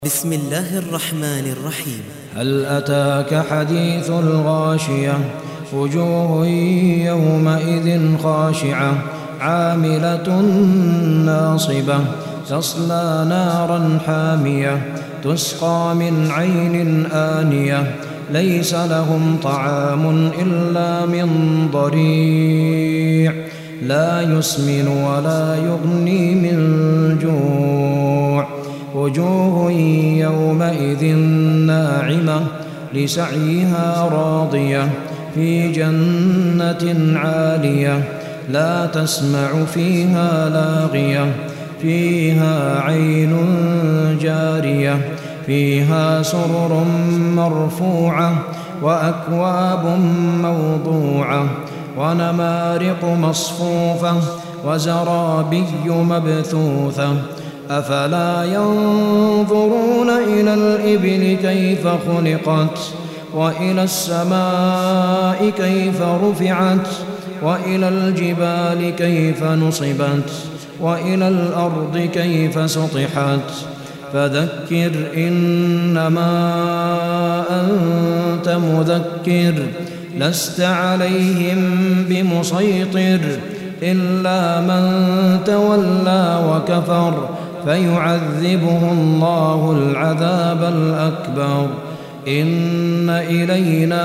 بسم الله الرحمن الرحيم. هل أتاك حديث الغاشية وجوه يومئذ خاشعة عاملة ناصبة تصلى نارا حامية تسقى من عين آنية ليس لهم طعام إلا من ضريع لا يسمن ولا يغني من جوع وجوه يومئذ ناعمة لسعيها راضية في جنة عالية لا تسمع فيها لاغية فيها عين جارية فيها سرر مرفوعة وأكواب موضوعة ونمارق مصفوفة وزرابي مبثوثة أفلا ينظرون إلى الإبل كيف خلقت وإلى السماء كيف رفعت وإلى الجبال كيف نصبت وإلى الأرض كيف سطحت فذكر إنما أنت مذكر لست عليهم بمسيطر إلا من تولى وكفر فيعذبه الله العذاب الأكبر إن إلينا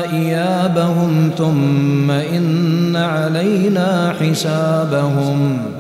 إيابهم ثم إن علينا حسابهم.